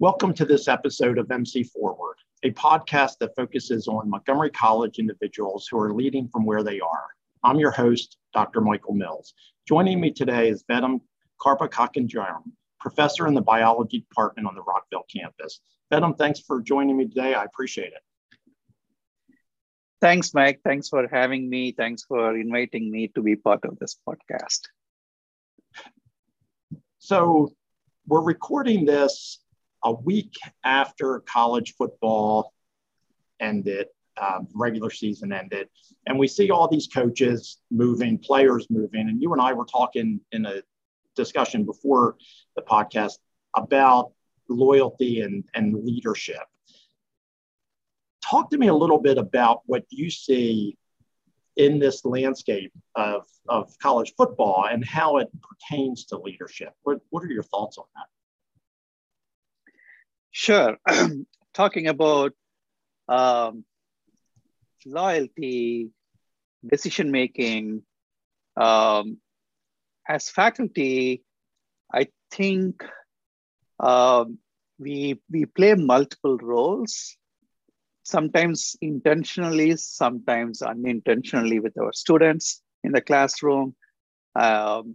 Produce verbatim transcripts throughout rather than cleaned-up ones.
Welcome to this episode of M C Forward, a podcast that focuses on Montgomery College individuals who are leading from where they are. I'm your host, Doctor Michael Mills. Joining me today is Vedam Karpakakanjaram, professor in the biology department on the Rockville campus. Vedam, thanks for joining me today. I appreciate it. Thanks, Mike. Thanks for having me. Thanks for inviting me to be part of this podcast. So we're recording this a week after college football ended, uh, regular season ended, and we see all these coaches moving, players moving, and you and I were talking in a discussion before the podcast about loyalty and, and leadership. Talk to me a little bit about what you see in this landscape of, of college football and how it pertains to leadership. What, what are your thoughts on that? Sure. Talking about um, loyalty, decision-making, um, as faculty, I think um, we, we play multiple roles, sometimes intentionally, sometimes unintentionally with our students in the classroom. Um,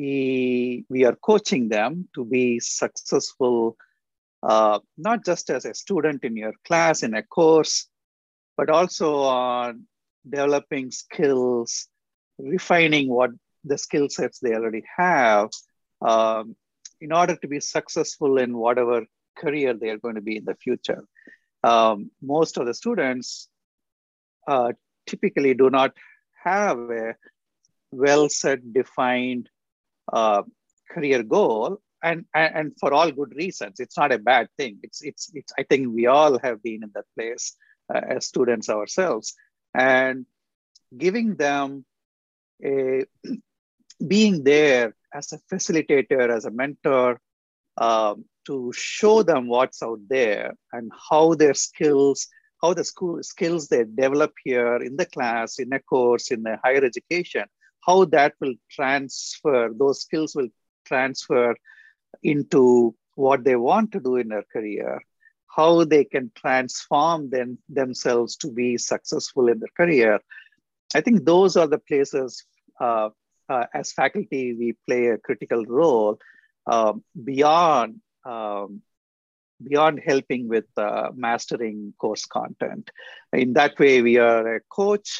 we, we are coaching them to be successful, uh, not just as a student in your class, in a course, but also on developing skills, refining what the skill sets they already have um, in order to be successful in whatever career they are going to be in the future. Um, most of the students uh, typically do not have a well-set, defined uh, career goal, and, and and for all good reasons. It's not a bad thing. It's it's it's. I think we all have been in that place uh, as students ourselves, and giving them a being there as a facilitator, as a mentor, um, to show them what's out there and how their skills, how the school skills they develop here in the class, in a course, in the higher education, how that will transfer, those skills will transfer into what they want to do in their career, how they can transform them, themselves to be successful in their career. I think those are the places uh, uh, as faculty, we play a critical role uh, beyond Um, beyond helping with uh, mastering course content. In that way, we are a coach,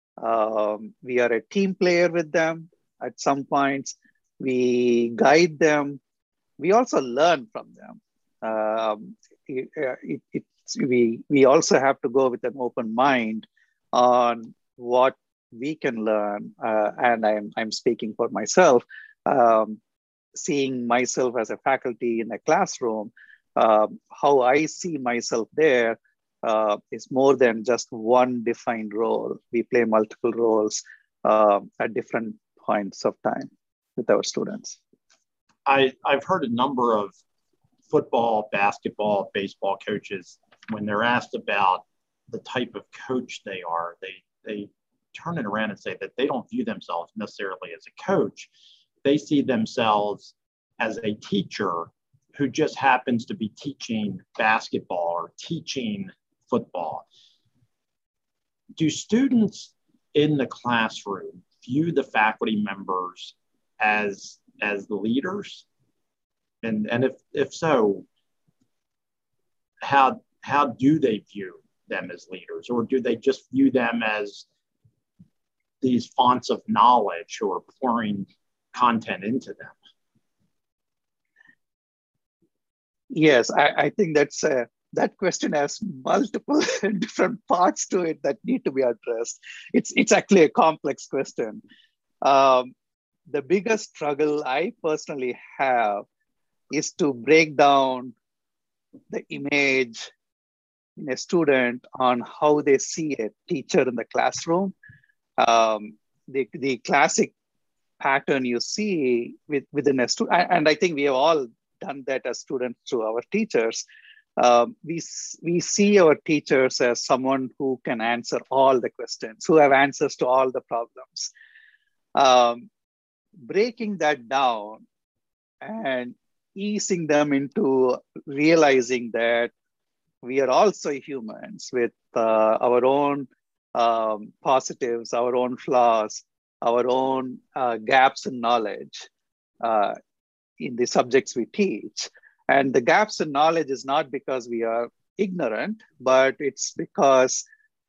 um, we are a team player with them at some points, we guide them, we also learn from them. Um, it, it, it's, we, we also have to go with an open mind on what we can learn, uh, and I'm, I'm speaking for myself. Um, seeing myself as a faculty in a classroom, uh, how I see myself there uh, is more than just one defined role. We play multiple roles uh, at different points of time with our students. I, I've heard a number of football, basketball, baseball coaches, when they're asked about the type of coach they are, they, they turn it around and say that they don't view themselves necessarily as a coach. They see themselves as a teacher who just happens to be teaching basketball or teaching football. Do students in the classroom view the faculty members as, as the leaders? And, and if, if so, how, how do they view them as leaders? Or do they just view them as these fonts of knowledge who are pouring content into them? Yes, I, I think that's a, that question has multiple different parts to it that need to be addressed. It's, it's actually a complex question. Um, the biggest struggle I personally have is to break down the image in a student on how they see a teacher in the classroom. Um, the, the classic pattern you see with, within a student, and I think we have all done that as students through our teachers. Um, we, we see our teachers as someone who can answer all the questions, who have answers to all the problems. Um, breaking that down and easing them into realizing that we are also humans with uh, our own um, positives, our own flaws, our own uh, gaps in knowledge uh, in the subjects we teach. And the gaps in knowledge is not because we are ignorant, but it's because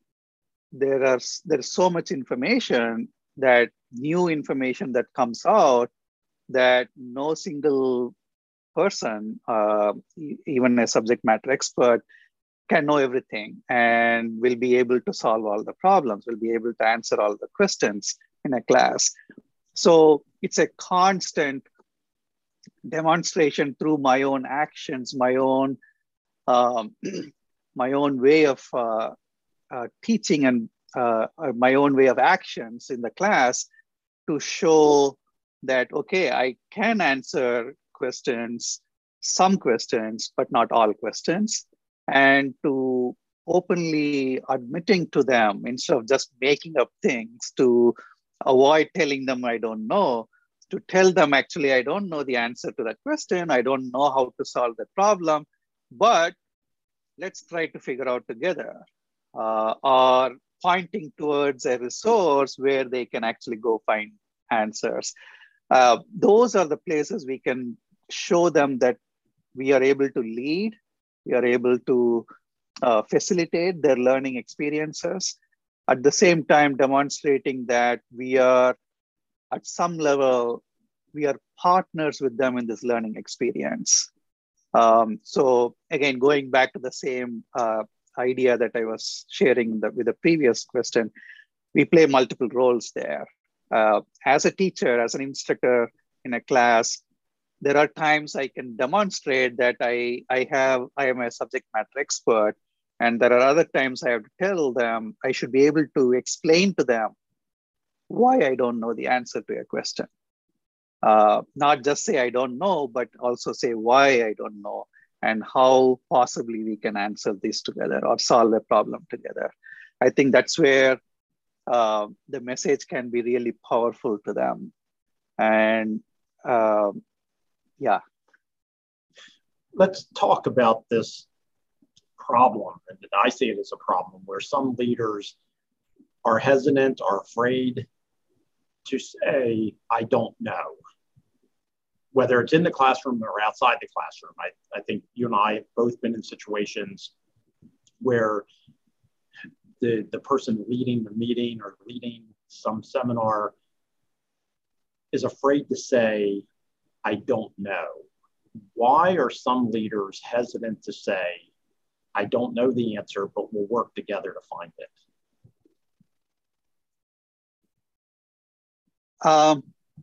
there are there's so much information, that new information that comes out, that no single person, uh, even a subject matter expert, can know everything and will be able to solve all the problems, will be able to answer all the questions in a class. So it's a constant demonstration through my own actions, my own um, my own way of uh, uh, teaching, and uh, my own way of actions in the class, to show that, okay, I can answer questions, some questions, but not all questions, and to openly admitting to them instead of just making up things, to avoid telling them I don't know, to tell them, actually, I don't know the answer to that question. I don't know how to solve the problem, but let's try to figure out together. Uh, or pointing towards a resource where they can actually go find answers. Uh, those are the places we can show them that we are able to lead, we are able to uh, facilitate their learning experiences, at the same time demonstrating that we are, at some level, we are partners with them in this learning experience. Um, so again, going back to the same uh, idea that I was sharing the, with the previous question, we play multiple roles there. Uh, as a teacher, as an instructor in a class, there are times I can demonstrate that I, I have, I am a subject matter expert. And there are other times I have to tell them, I should be able to explain to them why I don't know the answer to a question. Uh, not just say I don't know, but also say why I don't know, and how possibly we can answer this together or solve a problem together. I think that's where uh, the message can be really powerful to them. And uh, yeah. Let's talk about this problem. And I see it as a problem where some leaders are hesitant, are afraid to say, I don't know. Whether it's in the classroom or outside the classroom. I, I think you and I have both been in situations where the, the person leading the meeting or leading some seminar is afraid to say, I don't know. Why are some leaders hesitant to say, I don't know the answer, but we'll work together to find it? Um,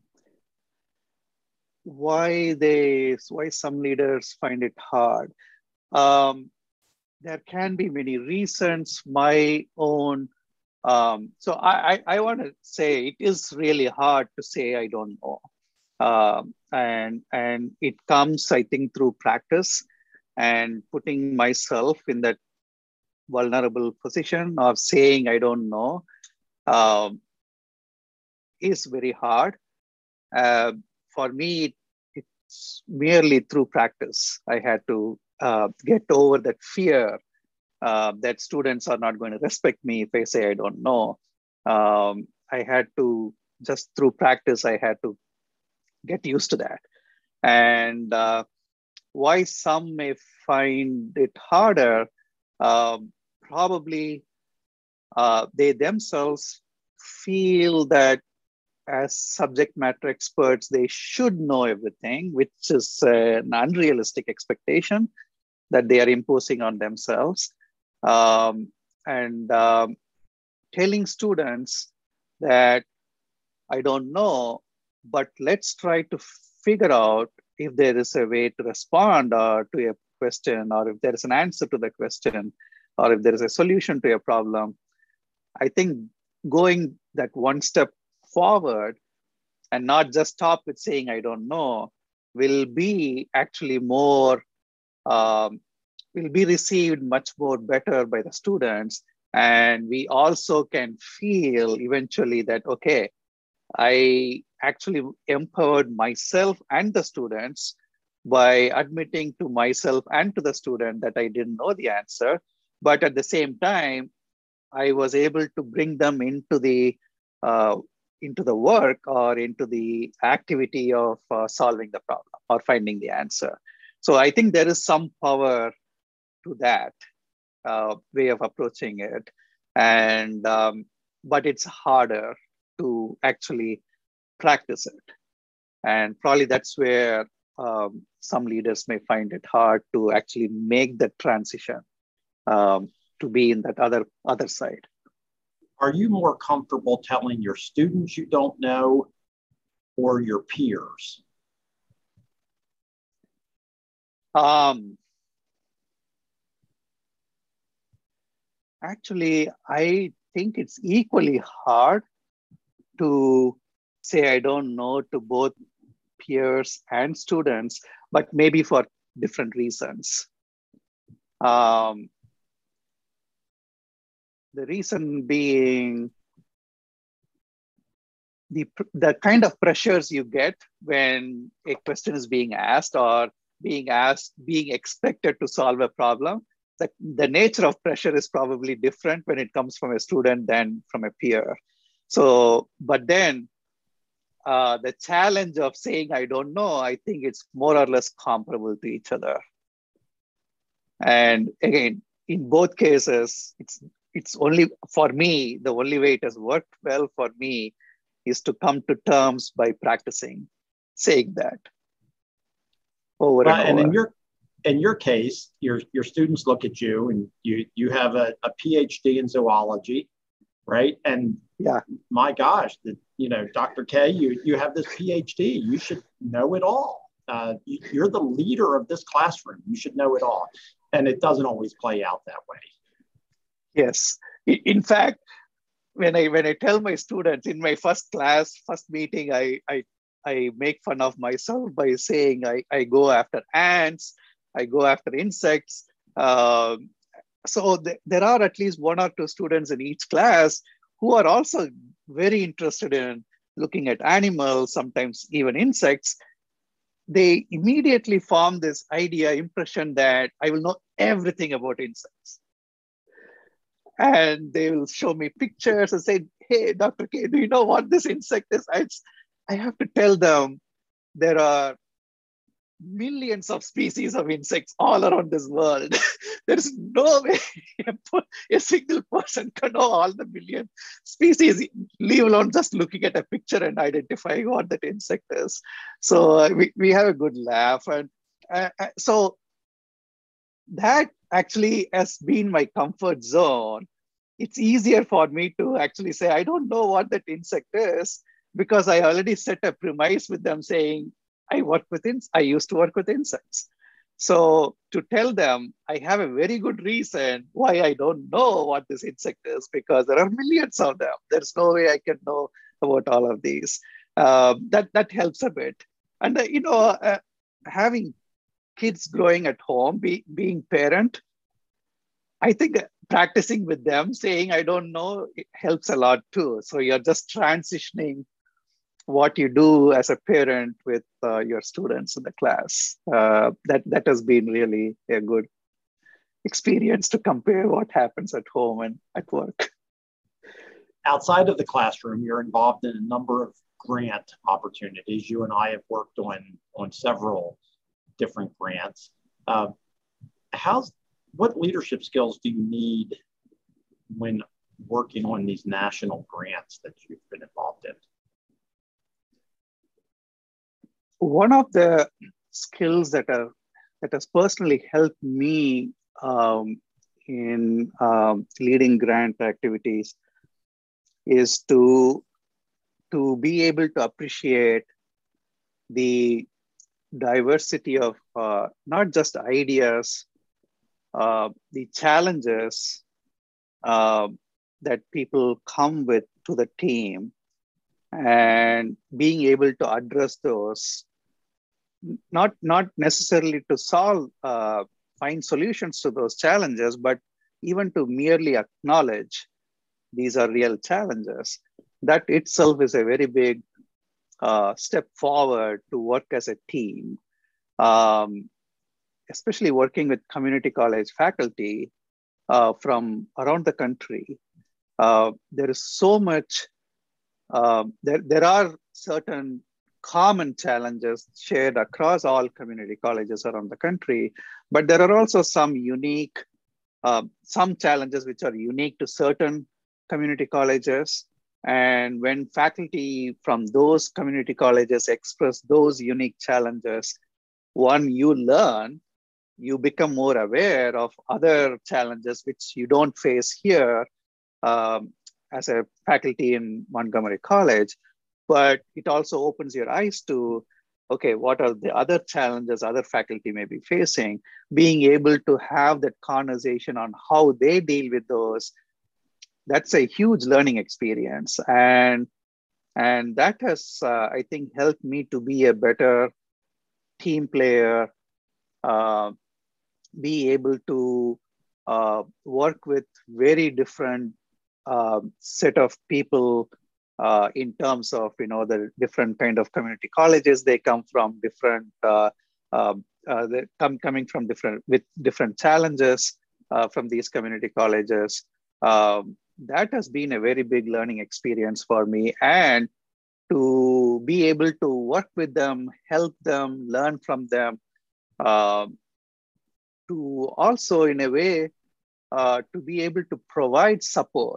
why they, why some leaders find it hard. Um, there can be many reasons. My own, um, so I, I, I want to say it is really hard to say I don't know. Um, and, and it comes, I think, through practice and putting myself in that vulnerable position of saying I don't know um, is very hard. Uh, for me, it, it's merely through practice. I had to uh, get over that fear uh, that students are not going to respect me if I say I don't know. Um, I had to, just through practice, I had to get used to that. And uh, why some may find it harder, um, probably uh, they themselves feel that as subject matter experts, they should know everything, which is uh, an unrealistic expectation that they are imposing on themselves. Um, and um, telling students that I don't know, but let's try to figure out if there is a way to respond or to a question, or if there is an answer to the question, or if there is a solution to a problem. I think going that one step forward and not just stop with saying I don't know will be actually more, um, will be received much more better by the students. And we also can feel eventually that, okay, I actually empowered myself and the students by admitting to myself and to the student that I didn't know the answer. But at the same time, I was able to bring them into the uh, into the work or into the activity of uh, solving the problem or finding the answer. So I think there is some power to that uh, way of approaching it, and um, but it's harder to actually practice it, and probably that's where um, some leaders may find it hard to actually make the transition um, to be in that other other side. Are you more comfortable telling your students you don't know or your peers? Um, actually, I think it's equally hard to say I don't know to both peers and students, but maybe for different reasons. Um, the reason being the, the kind of pressures you get when a question is being asked or being asked, being expected to solve a problem. The, the nature of pressure is probably different when it comes from a student than from a peer. So, but then uh, the challenge of saying, I don't know, I think it's more or less comparable to each other. And again, in both cases, it's, it's only for me, the only way it has worked well for me is to come to terms by practicing saying that over well, and and over. in your in your case, your your students look at you and you you have a, a PhD in zoology, right? And yeah, my gosh, the, you know, Doctor K, you you have this PhD. You should know it all. Uh, you, you're the leader of this classroom. You should know it all. And it doesn't always play out that way. Yes. In fact, when I when I tell my students in my first class, first meeting, I I, I make fun of myself by saying I, I go after ants, I go after insects. Um, so th- there are at least one or two students in each class who are also very interested in looking at animals, sometimes even insects. They immediately form this idea, impression that I will know everything about insects. And they will show me pictures and say, hey, Doctor K, do you know what this insect is? I, I have to tell them there are millions of species of insects all around this world. There's no way a single person can know all the million species, leave alone just looking at a picture and identifying what that insect is. So uh, we, we have a good laugh. And uh, so that actually has been my comfort zone. It's easier for me to actually say, I don't know what that insect is, because I already set a premise with them saying, I work with insects. I used to work with insects. So to tell them, I have a very good reason why I don't know what this insect is, because there are millions of them. There's no way I can know about all of these. Uh, that, that helps a bit. And, uh, you know, uh, having kids growing at home, be, being parent, I think practicing with them, saying, I don't know, it helps a lot too. So you're just transitioning what you do as a parent with uh, your students in the class. Uh, that, that has been really a good experience to compare what happens at home and at work. Outside of the classroom, you're involved in a number of grant opportunities. You and I have worked on, on several different grants. Uh, how's, what leadership skills do you need when working on these national grants that you've been involved in? One of the skills that are that has personally helped me um, in um, leading grant activities is to to be able to appreciate the diversity of uh, not just ideas, uh, the challenges uh, that people come with to the team, and being able to address those, not, not necessarily to solve, uh, find solutions to those challenges, but even to merely acknowledge these are real challenges. That itself is a very big uh, step forward to work as a team. um, especially working with community college faculty uh, from around the country, uh, there is so much, uh, there, there are certain common challenges shared across all community colleges around the country, but there are also some unique, uh, some challenges which are unique to certain community colleges. And when faculty from those community colleges express those unique challenges, one, you learn, you become more aware of other challenges which you don't face here um, as a faculty in Montgomery College, but it also opens your eyes to, okay, what are the other challenges other faculty may be facing? Being able to have that conversation on how they deal with those, that's a huge learning experience. And, and that has, uh, I think, helped me to be a better team player, uh, be able to uh, work with very different uh, set of people uh, in terms of, you know, the different kind of community colleges they come from, different uh, uh, uh, they come coming from different with different challenges uh, from these community colleges. Um, that has been a very big learning experience for me, and to be able to work with them, help them, learn from them. Uh, to also, in a way, uh, to be able to provide support.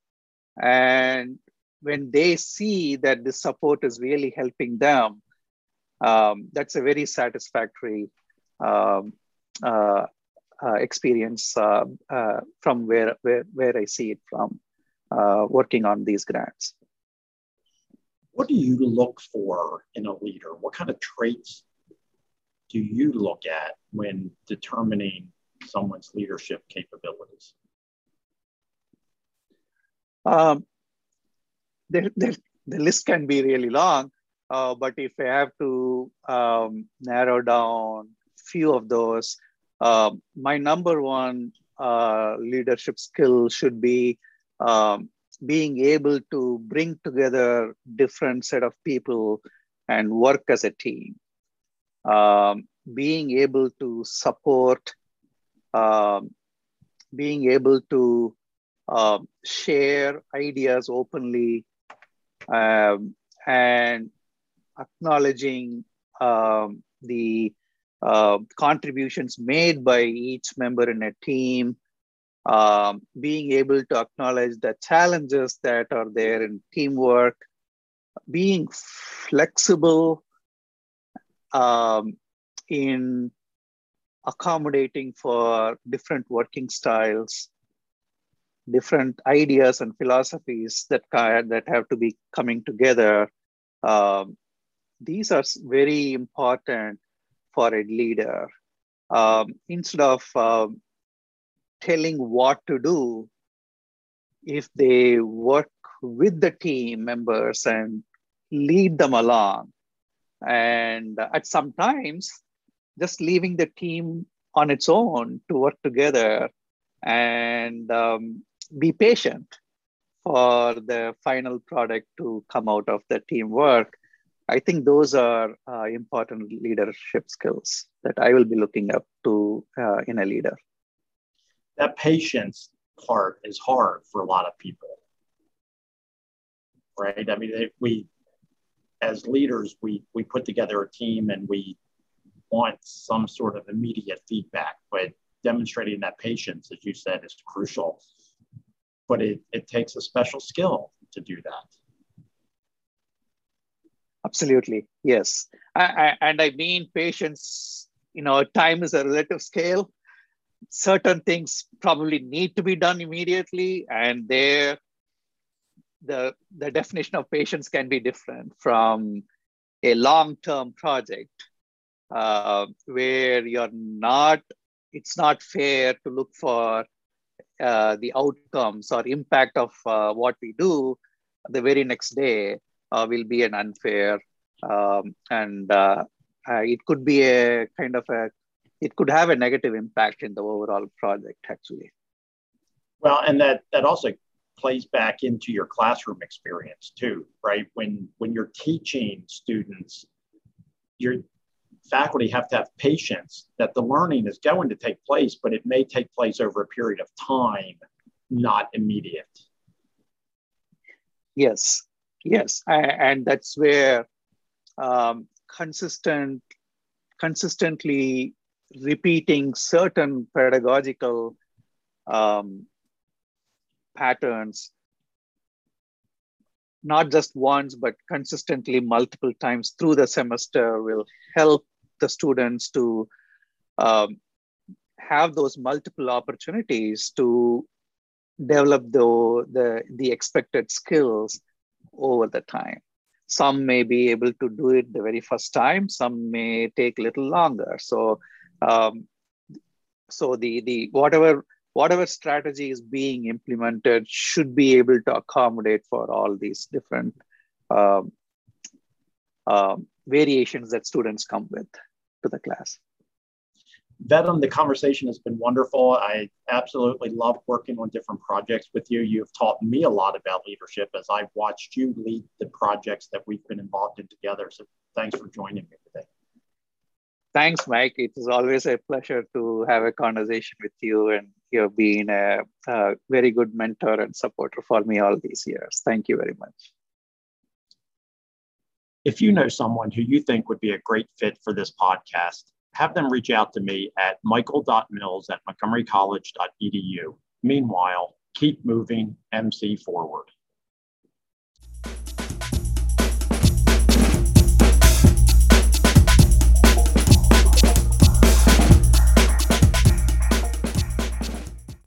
And when they see that the support is really helping them, um, that's a very satisfactory um, uh, uh, experience uh, uh, from where, where, where I see it from uh, working on these grants. What do you look for in a leader? What kind of traits do you look at when determining someone's leadership capabilities? Um, the, the, the list can be really long, uh, but if I have to um, narrow down a few of those, uh, my number one uh, leadership skill should be um, being able to bring together different set of people and work as a team. Um, being able to support, um, being able to uh, share ideas openly, um, and acknowledging um, the uh, contributions made by each member in a team, um, being able to acknowledge the challenges that are there in teamwork, being flexible um, in accommodating for different working styles, different ideas and philosophies that, that have to be coming together. Um, these are very important for a leader. Um, instead of um, telling what to do, if they work with the team members and lead them along, and at some times just leaving the team on its own to work together and um, be patient for the final product to come out of the teamwork. I think those are uh, important leadership skills that I will be looking up to uh, in a leader. That patience part is hard for a lot of people, right? I mean, we, as leaders, we, we put together a team and we want some sort of immediate feedback, but demonstrating that patience, as you said, is crucial. But it, it takes a special skill to do that. Absolutely, yes. I, I, and I mean patience, you know, time is a relative scale. Certain things probably need to be done immediately, and there, the, the definition of patience can be different from a long-term project uh, where you're not, it's not fair to look for uh, the outcomes or impact of uh, what we do the very next day uh, will be an unfair, um, and uh, uh, it could be a kind of a, it could have a negative impact in the overall project, actually. Well, and that, that also plays back into your classroom experience too, right? When, when you're teaching students, you're, faculty have to have patience that the learning is going to take place, but it may take place over a period of time, not immediate. Yes, yes. And that's where um, consistent, consistently repeating certain pedagogical um, patterns, not just once, but consistently multiple times through the semester, will help the students to um, have those multiple opportunities to develop the, the, the expected skills over the time. Some may be able to do it the very first time, some may take a little longer. So, um, so the, the whatever, whatever strategy is being implemented should be able to accommodate for all these different um, um, variations that students come with to the class. Vedam, the conversation has been wonderful. I absolutely love working on different projects with you. You've taught me a lot about leadership as I've watched you lead the projects that we've been involved in together. So thanks for joining me today. Thanks, Mike. It is always a pleasure to have a conversation with you, and you've been a, a very good mentor and supporter for me all these years. Thank you very much. If you know someone who you think would be a great fit for this podcast, have them reach out to me at michael dot mills at montgomery college dot e d u. Meanwhile, keep moving M C forward.